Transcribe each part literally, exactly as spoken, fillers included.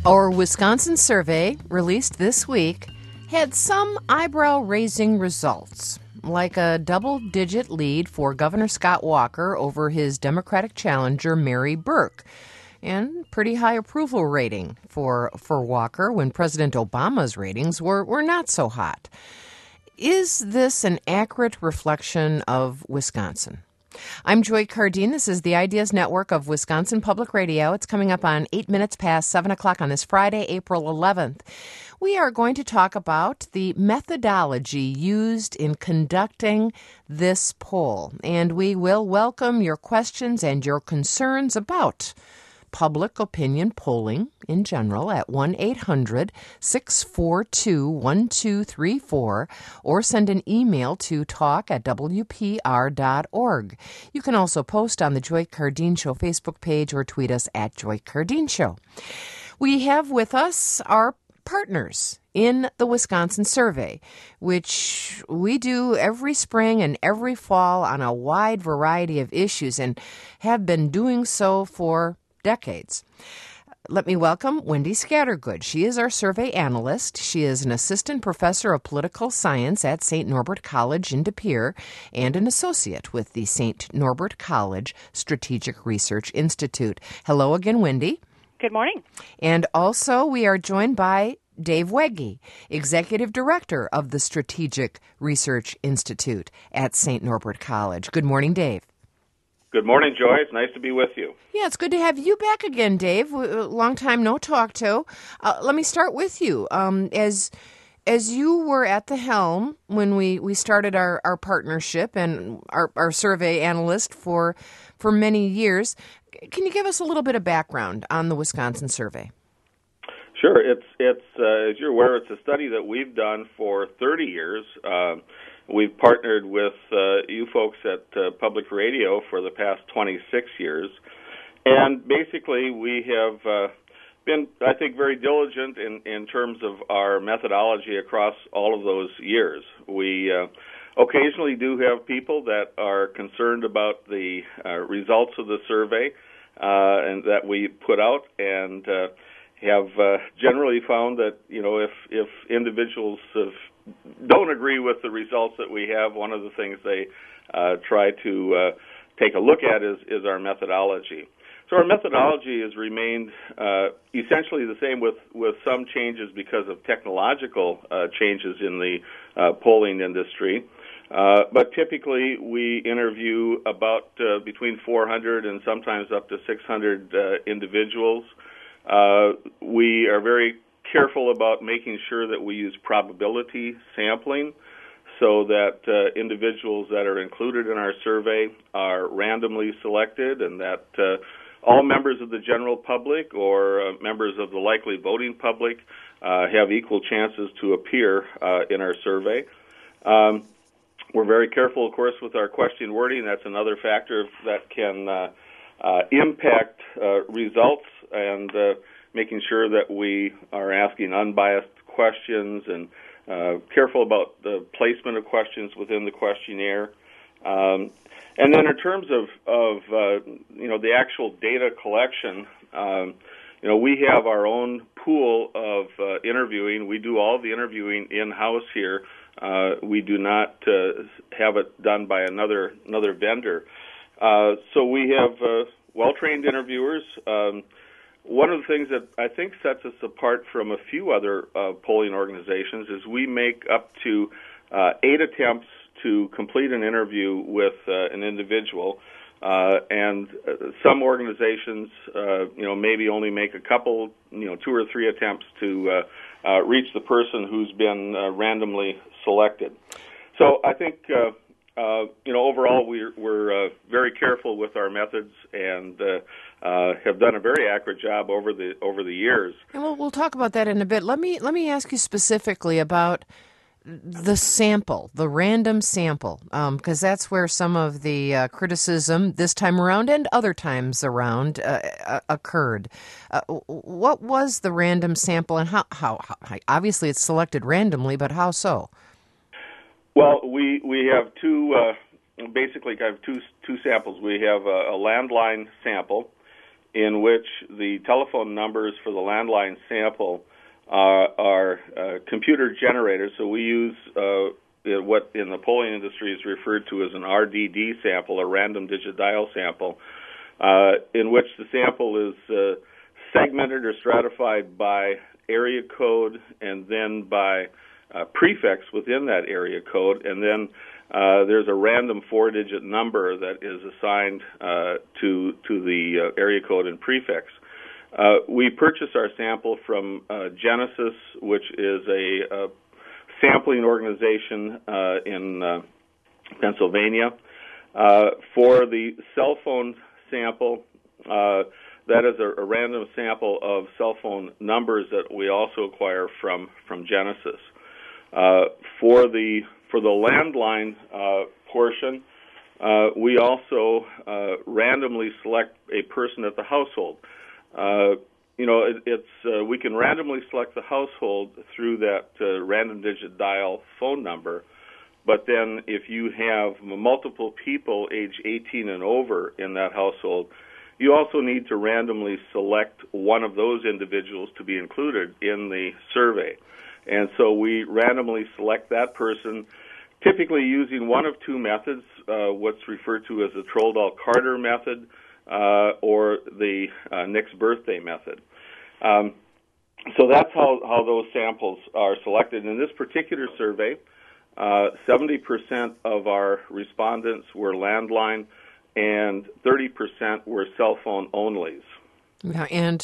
Our Wisconsin survey, released this week, had some eyebrow-raising results, like a double-digit lead for Governor Scott Walker over his Democratic challenger, Mary Burke, and pretty high approval rating for, for Walker when President Obama's ratings were, were not so hot. Is this an accurate reflection of Wisconsin? I'm Joy Cardine. This is the Ideas Network of Wisconsin Public Radio. It's coming up on eight minutes past seven o'clock on this Friday, April eleventh. We are going to talk about the methodology used in conducting this poll, and we will welcome your questions and your concerns about public opinion polling in general at one eight hundred six four two one two three four or send an email to talk at w p r dot org. You can also post on the Joy Cardine Show Facebook page or tweet us at Joy Cardine Show. We have with us our partners in the Wisconsin survey, which we do every spring and every fall on a wide variety of issues and have been doing so for decades. Let me welcome Wendy Scattergood. She is our survey analyst. She is an assistant professor of political science at Saint Norbert College in De Pere and an associate with the Saint Norbert College Strategic Research Institute. Hello again, Wendy. Good morning. And also we are joined by Dave Wegge, Executive Director of the Strategic Research Institute at Saint Norbert College. Good morning, Dave. Good morning, Joy. It's nice to be with you. Yeah, it's good to have you back again, Dave. Long time no talk to. Uh, let me start with you. Um, as as you were at the helm when we, we started our, our partnership and our, our survey analyst for for many years, can you give us a little bit of background on the Wisconsin survey? Sure. It's it's uh, as you're aware, it's a study that we've done for thirty years. Uh, We've partnered with uh, you folks at uh, Public Radio for the past twenty-six years. And basically, we have uh, been, I think, very diligent in, in terms of our methodology across all of those years. We uh, occasionally do have people that are concerned about the uh, results of the survey uh, and that we put out, and uh, have uh, generally found that, you know, if, if individuals have don't agree with the results that we have, one of the things they uh, try to uh, take a look at is, is our methodology. So our methodology has remained uh, essentially the same with, with some changes because of technological uh, changes in the uh, polling industry. Uh, but typically we interview about uh, between four hundred and sometimes up to six hundred uh, individuals. Uh, we are very careful about making sure that we use probability sampling so that uh, individuals that are included in our survey are randomly selected, and that uh, all members of the general public or uh, members of the likely voting public uh, have equal chances to appear uh, in our survey. Um, we're very careful, of course, with our question wording. That's another factor that can uh, uh, impact uh, results, and uh, making sure that we are asking unbiased questions and uh, careful about the placement of questions within the questionnaire. Um, and then in terms of, of uh, you know, the actual data collection, um, you know, we have our own pool of uh, interviewing. We do all the interviewing in-house here. Uh, we do not uh, have it done by another another vendor. Uh, so we have uh, well-trained interviewers. Um, One of the things that I think sets us apart from a few other uh, polling organizations is we make up to uh, eight attempts to complete an interview with uh, an individual, uh, and uh, some organizations, uh, you know, maybe only make a couple, you know, two or three attempts to uh, uh, reach the person who's been uh, randomly selected. So I think, uh, uh, you know, overall we're, we're uh, very careful with our methods and uh, Uh, have done a very accurate job over the over the years. And we'll, we'll talk about that in a bit. Let me let me ask you specifically about the sample, the random sample, because um, that's where some of the uh, criticism this time around and other times around uh, uh, occurred. Uh, what was the random sample, and how, how, how? Obviously, it's selected randomly, but how so? Well, we we have two. Uh, basically, kind of two two samples. We have a, a landline sample. in which the telephone numbers for the landline sample uh, are uh, computer generated. So we use uh, what in the polling industry is referred to as an R D D sample, a random digit dial sample, uh, in which the sample is uh, segmented or stratified by area code and then by uh, prefix within that area code, and then uh, there's a random four-digit number that is assigned uh, to to the uh, area code and prefix. Uh, we purchase our sample from uh, Genesis, which is a, a sampling organization uh, in uh, Pennsylvania. Uh, for the cell phone sample, uh, that is a, a random sample of cell phone numbers that we also acquire from from Genesis. Uh, for the for the landline uh, portion, uh, we also uh, randomly select a person at the household. Uh, you know, it, it's uh, we can randomly select the household through that uh, random digit dial phone number, but then if you have multiple people age eighteen and over in that household, you also need to randomly select one of those individuals to be included in the survey. And so we randomly select that person, typically using one of two methods, uh, what's referred to as the Troll-Carter method uh, or the uh, Nick's birthday method. Um, so that's how, how those samples are selected. In this particular survey, uh, seventy percent of our respondents were landline, and thirty percent were cell phone onlys. Yeah, and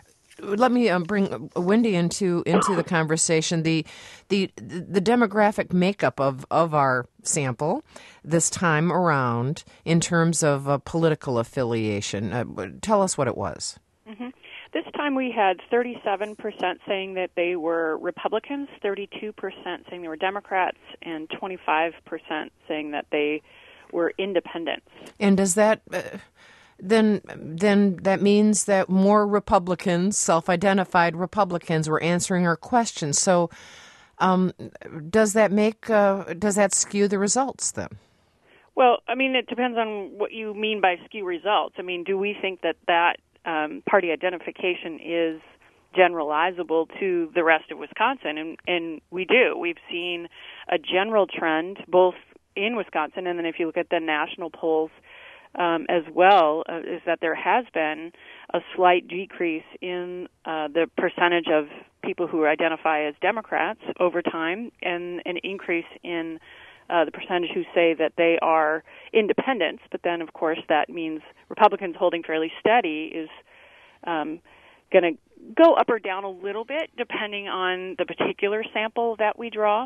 let me um, bring Wendy into into the conversation. The the the demographic makeup of, of our sample this time around in terms of uh, political affiliation. Uh, tell us what it was. Mm-hmm. This time we had thirty-seven percent saying that they were Republicans, thirty-two percent saying they were Democrats, and twenty-five percent saying that they were independents. And does that uh, then then that means that more Republicans, self-identified Republicans, were answering our questions? So um, does that make uh, does that skew the results then? Well, I mean, it depends on what you mean by skew results. I mean, do we think that that um, party identification is generalizable to the rest of Wisconsin? And, and we do. We've seen a general trend both in Wisconsin, and then if you look at the national polls um, as well, uh, is that there has been a slight decrease in uh, the percentage of people who identify as Democrats over time, and an increase in uh, the percentage who say that they are independents. But then, of course, that means Republicans holding fairly steady is um, going to go up or down a little bit depending on the particular sample that we draw.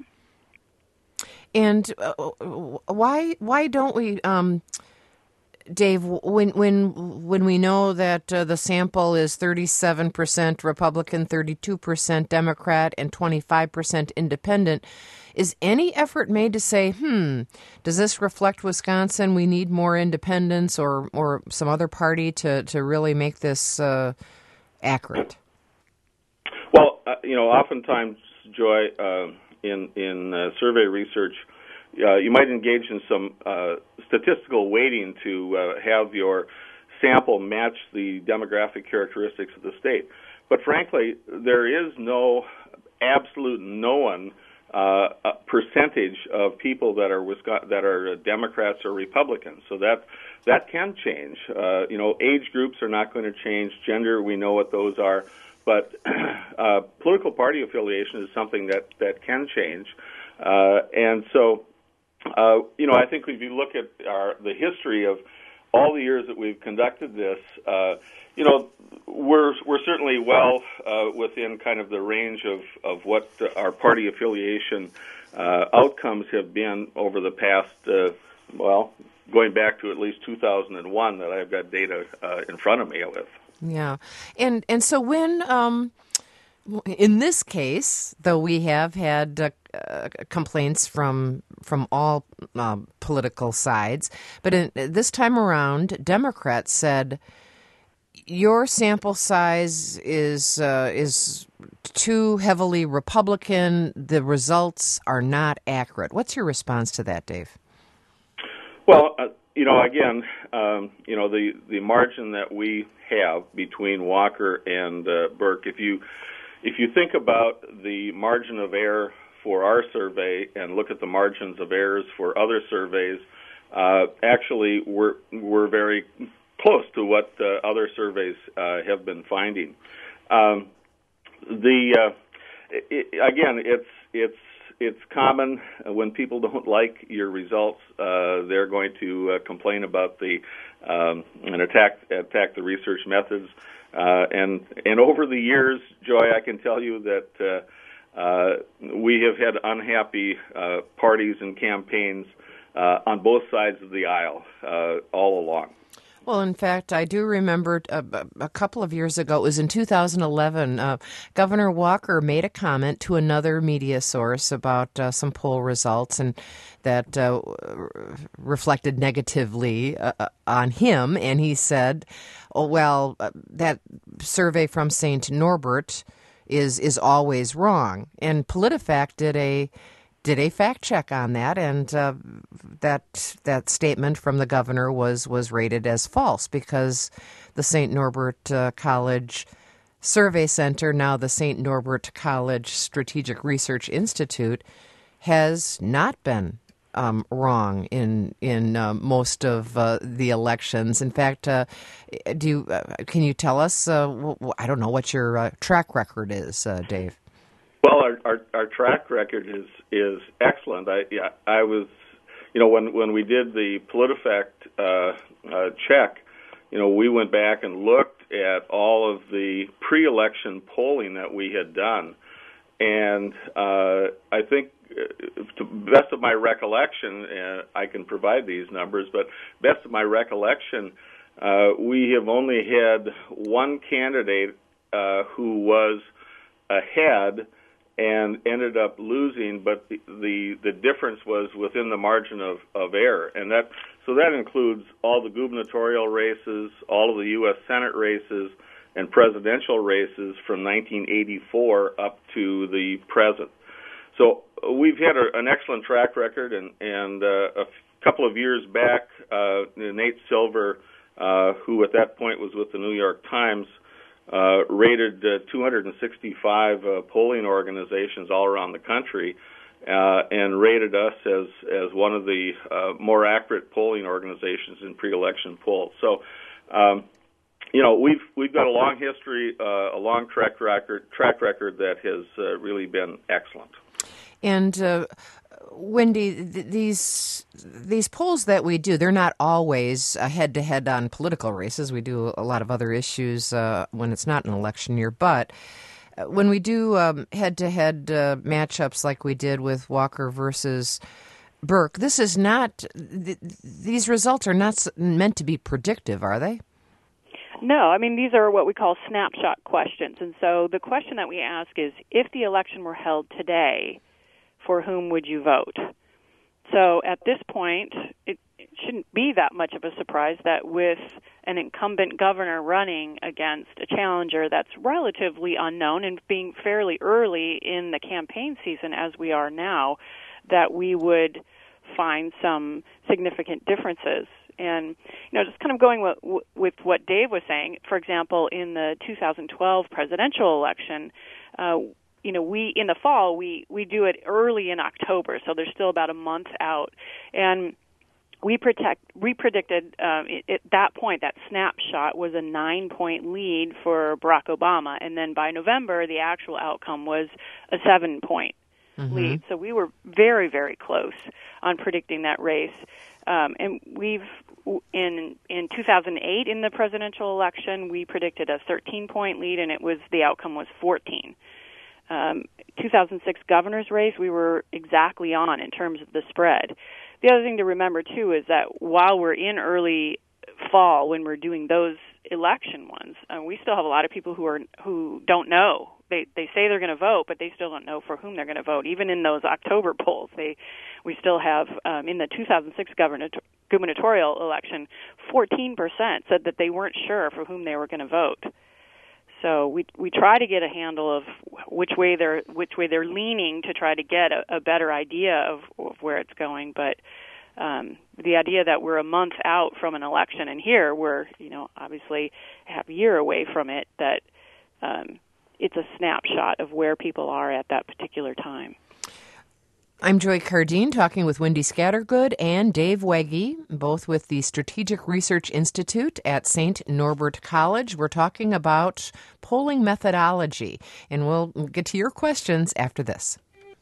And uh, why why don't we, um, Dave? When when when we know that uh, the sample is thirty-seven percent Republican, thirty-two percent Democrat, and twenty-five percent Independent, is any effort made to say, hmm, does this reflect Wisconsin? We need more independents or or some other party to to really make this uh, accurate? Well, uh, you know, oftentimes, Joy. Uh, In, in uh, survey research, uh, you might engage in some uh, statistical weighting to uh, have your sample match the demographic characteristics of the state. But frankly, there is no absolute known uh, percentage of people that are Wisconsin, that are Democrats or Republicans. So that that can change. Uh, you know, age groups are not going to change. Gender, we know what those are. But uh, political party affiliation is something that, that can change. Uh, and so, uh, you know, I think if you look at our, the history of all the years that we've conducted this, uh, you know, we're we're certainly well uh, within kind of the range of, of what our party affiliation uh, outcomes have been over the past, uh, well, going back to at least two thousand one that I've got data uh, in front of me with. Yeah, and and so when, um, in this case, though we have had uh, uh, complaints from from all uh, political sides, but in, this time around, Democrats said your sample size is uh, is too heavily Republican. The results are not accurate. What's your response to that, Dave? Well, uh, you know, again, um, you know, the, the margin that we have between Walker and uh, Burke, if you if you think about the margin of error for our survey and look at the margins of errors for other surveys, uh, actually we're we're very close to what uh, other surveys uh, have been finding. Um, the uh, it, again, it's it's it's common when people don't like your results, uh, they're going to uh, complain about the um, and attack attack the research methods. Uh, and and over the years, Joy, I can tell you that uh, uh, we have had unhappy uh, parties and campaigns uh, on both sides of the aisle uh, all along. Well, in fact, I do remember a, a couple of years ago, it was in two thousand eleven, uh, Governor Walker made a comment to another media source about uh, some poll results and that uh, reflected negatively uh, on him. And he said, oh, well, uh, that survey from Saint Norbert is is always wrong. And PolitiFact did a did a fact check on that, and uh, that that statement from the governor was was rated as false because the Saint Norbert uh, College Survey Center, now the Saint Norbert College Strategic Research Institute, has not been um, wrong in in uh, most of uh, the elections. In fact, uh, do you, uh, can you tell us? Uh, w- I don't know what your uh, track record is, uh, Dave. Well, our, our our track record is is excellent. I yeah, I was, you know, when when we did the PolitiFact uh, uh, check, you know, we went back and looked at all of the pre-election polling that we had done, and uh, I think, uh, to best of my recollection, uh, I can provide these numbers, but best of my recollection, uh, we have only had one candidate uh, who was ahead and ended up losing, but the, the the difference was within the margin of, of error, and that so that includes all the gubernatorial races, all of the U S Senate races, and presidential races from nineteen eighty-four up to the present. So we've had a, an excellent track record, and and uh, a f- couple of years back, uh, Nate Silver, uh, who at that point was with the New York Times, Uh, rated uh, two hundred sixty-five uh, polling organizations all around the country, uh, and rated us as as one of the uh, more accurate polling organizations in pre-election polls. So, um, you know, we've we've got a long history, uh, a long track record track record that has uh, really been excellent. And uh, Wendy, th- these these polls that we do, they're not always uh, head-to-head on political races. We do a lot of other issues uh, when it's not an election year. But uh, when we do um, head-to-head uh, matchups like we did with Walker versus Burke, this is not th- these results are not meant to be predictive, are they? No, I mean, these are what we call snapshot questions. And so the question that we ask is, if the election were held today, for whom would you vote? So at this point, it, it shouldn't be that much of a surprise that with an incumbent governor running against a challenger that's relatively unknown and being fairly early in the campaign season as we are now, that we would find some significant differences. And, you know, just kind of going with, with what Dave was saying, for example, in the two thousand twelve presidential election, uh, you know, we in the fall we we do it early in October, so there's still about a month out, and we protect we predicted uh, at that point that snapshot was a nine point lead for Barack Obama, and then by November the actual outcome was a seven point mm-hmm. lead. So we were very very close on predicting that race, um, and we've in in two thousand eight in the presidential election we predicted a thirteen point lead, and it was the outcome was fourteen. Um, two thousand six governor's race, we were exactly on in terms of the spread. The other thing to remember, too, is that while we're in early fall when we're doing those election ones, uh, we still have a lot of people who are who don't know. They they say they're going to vote, but they still don't know for whom they're going to vote. Even in those October polls, they we still have, um, in the two thousand six gubernator, gubernatorial election, fourteen percent said that they weren't sure for whom they were going to vote. So we we try to get a handle of which way they're which way they're leaning to try to get a, a better idea of, of where it's going. But um, the idea that we're a month out from an election, and here we're, you know, obviously half a year away from it, that um, it's a snapshot of where people are at that particular time. I'm Joy Cardine, talking with Wendy Scattergood and Dave Wege, both with the Strategic Research Institute at Saint Norbert College. We're talking about polling methodology, and we'll get to your questions after this.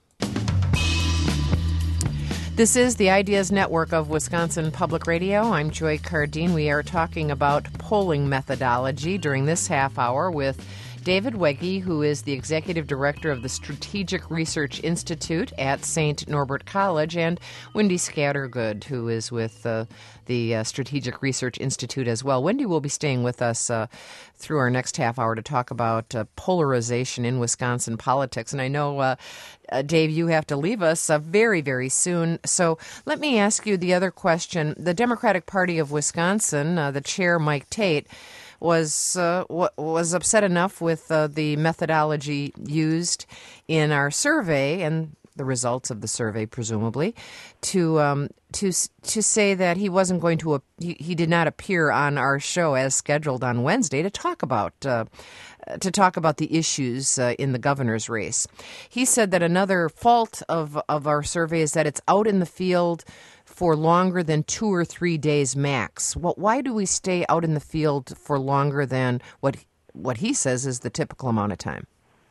This is the Ideas Network of Wisconsin Public Radio. I'm Joy Cardine. We are talking about polling methodology during this half hour with David Wege, who is the Executive Director of the Strategic Research Institute at Saint Norbert College, and Wendy Scattergood, who is with uh, the uh, Strategic Research Institute as well. Wendy will be staying with us uh, through our next half hour to talk about uh, polarization in Wisconsin politics. And I know, uh, uh, Dave, you have to leave us uh, very, very soon. So let me ask you the other question. The Democratic Party of Wisconsin, uh, the chair, Mike Tate, was uh, was upset enough with uh, the methodology used in our survey and the results of the survey, presumably, to um, to to say that he wasn't going to he, he did not appear on our show as scheduled on Wednesday to talk about uh, to talk about the issues uh, in the governor's race. He said that another fault of of our survey is that it's out in the field for longer than two or three days max. Well, why do we stay out in the field for longer than what what he says is the typical amount of time?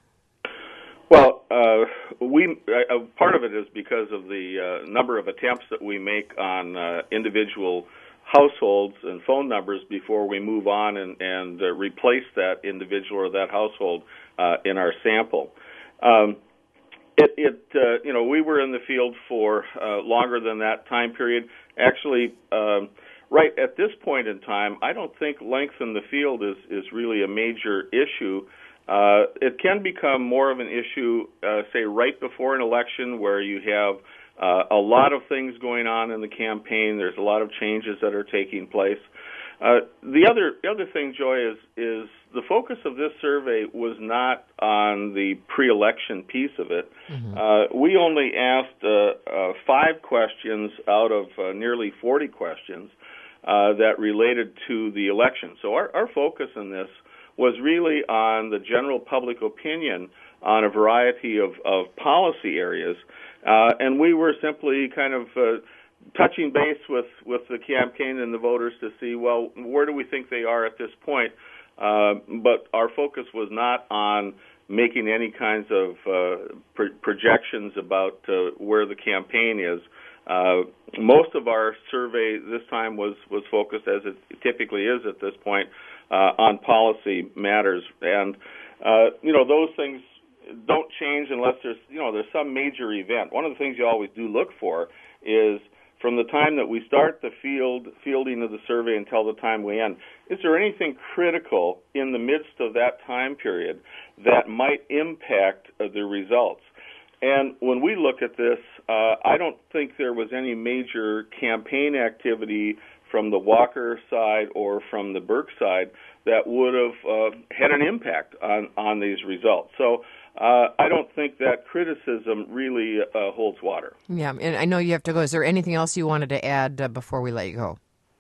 Well, uh, we uh, part of it is because of the uh, number of attempts that we make on uh, individual households and phone numbers before we move on and, and uh, replace that individual or that household uh, in our sample. Um, It, it uh, you know, we were in the field for uh, longer than that time period. Actually, um, right at this point in time, I don't think length in the field is, is really a major issue. Uh, it can become more of an issue, uh, say, right before an election where you have uh, a lot of things going on in the campaign. There's a lot of changes that are taking place. Uh, the other the other thing, Joy, is is the focus of this survey was not on the pre-election piece of it. Mm-hmm. Uh, we only asked uh, uh, five questions out of uh, nearly forty questions uh, that related to the election. So our, our focus in this was really on the general public opinion on a variety of, of policy areas, uh, and we were simply kind of uh, touching base with, with the campaign and the voters to see, well, where do we think they are at this point? Uh, but our focus was not on making any kinds of uh, pro- projections about uh, where the campaign is. Uh, most of our survey this time was, was focused, as it typically is at this point, uh, on policy matters. And, uh, you know, those things don't change unless there's, you know, there's some major event. One of the things you always do look for is, from the time that we start the field fielding of the survey until the time we end, is there anything critical in the midst of that time period that might impact uh, the results? And when we look at this, uh, I don't think there was any major campaign activity from the Walker side or from the Burke side that would have uh, had an impact on, on these results. So Uh, I don't think that criticism really uh, holds water. Yeah, and I know you have to go. Is there anything else you wanted to add uh, before we let you go?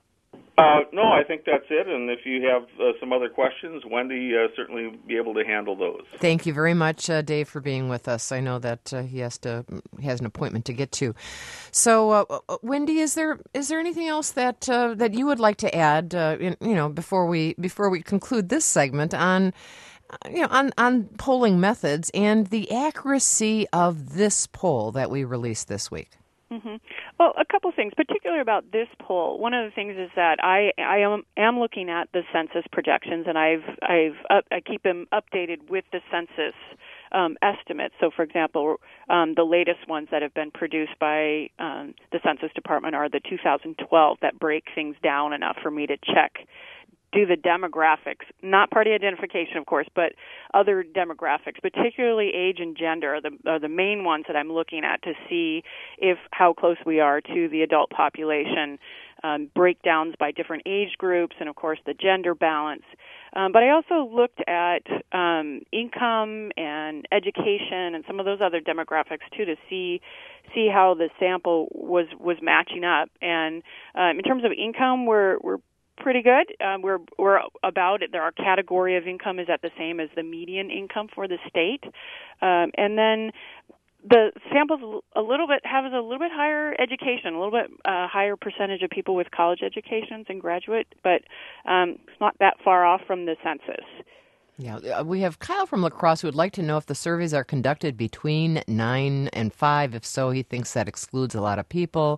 Uh, no, I think that's it. And if you have uh, some other questions, Wendy uh, certainly be able to handle those. Thank you very much, uh, Dave, for being with us. I know that uh, he has to he has an appointment to get to. So, uh, Wendy, is there is there anything else that uh, that you would like to add? Uh, in, you know, before we before we conclude this segment on. You know, on, on polling methods and the accuracy of this poll that we released this week. Mm-hmm. Well, a couple things, particularly about this poll. One of the things is that I I am am looking at the census projections, and I've I've up, I keep them updated with the census um, estimates. So, for example, um, the latest ones that have been produced by um, the Census Department are the two thousand twelve that break things down enough for me to check. Do the demographics, not party identification, of course, but other demographics, particularly age and gender, are the, are the main ones that I'm looking at to see if how close we are to the adult population, um, breakdowns by different age groups, and, of course, the gender balance. Um, but I also looked at um, income and education and some of those other demographics, too, to see see how the sample was was matching up. And um, in terms of income, we're we're pretty good. Um, we're we're about it. Our category of income is at the same as the median income for the state, um, and then the samples a little bit have a little bit higher education, a little bit uh, higher percentage of people with college educations and graduate, but um, it's not that far off from the census. Yeah, we have Kyle from La Crosse who would like to know if the surveys are conducted between nine and five. If so, he thinks that excludes a lot of people.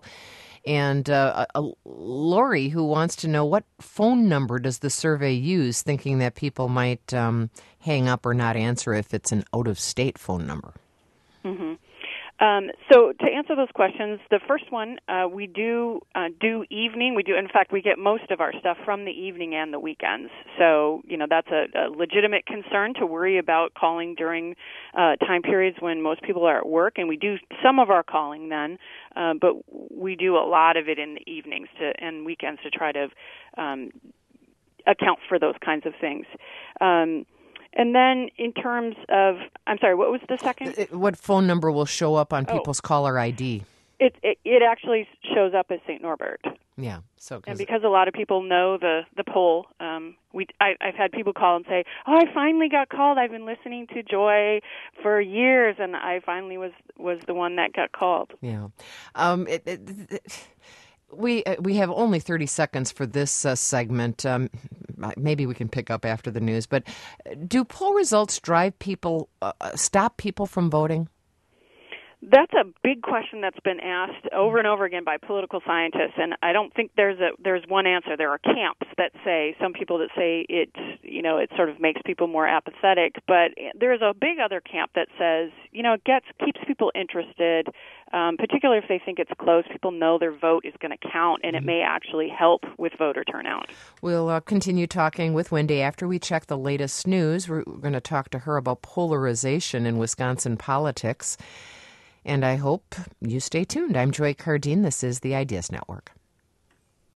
And uh, uh, Lori, who wants to know what phone number does the survey use, thinking that people might um, hang up or not answer if it's an out-of-state phone number. Mm-hmm. Um, so to answer those questions, the first one, uh, we do uh, do evening. We do, in fact, we get most of our stuff from the evening and the weekends. So, you know, that's a, a legitimate concern to worry about calling during uh, time periods when most people are at work, and we do some of our calling then, uh, but we do a lot of it in the evenings to, and weekends to try to um, account for those kinds of things. Um, And then in terms of, I'm sorry, what was the second? What phone number will show up on people's oh. caller I D? It, it it actually shows up as Saint Norbert. Yeah. So and because a lot of people know the the poll, um, we I, I've had people call and say, "Oh, I finally got called. I've been listening to Joy for years, and I finally was was the one that got called." Yeah. Um. It, it, it, We uh, we have only thirty seconds for this uh, segment. Um, maybe we can pick up after the news. But do poll results drive people, uh, stop people from voting? That's a big question that's been asked over and over again by political scientists, and I don't think there's a there's one answer. There are camps that say, some people that say it, you know, it sort of makes people more apathetic, but there's a big other camp that says, you know, it gets keeps people interested, um, particularly if they think it's close. People know their vote is going to count, and it may actually help with voter turnout. We'll uh, continue talking with Wendy after we check the latest news. We're going to talk to her about polarization in Wisconsin politics. And I hope you stay tuned. I'm Joy Cardine. This is the Ideas Network.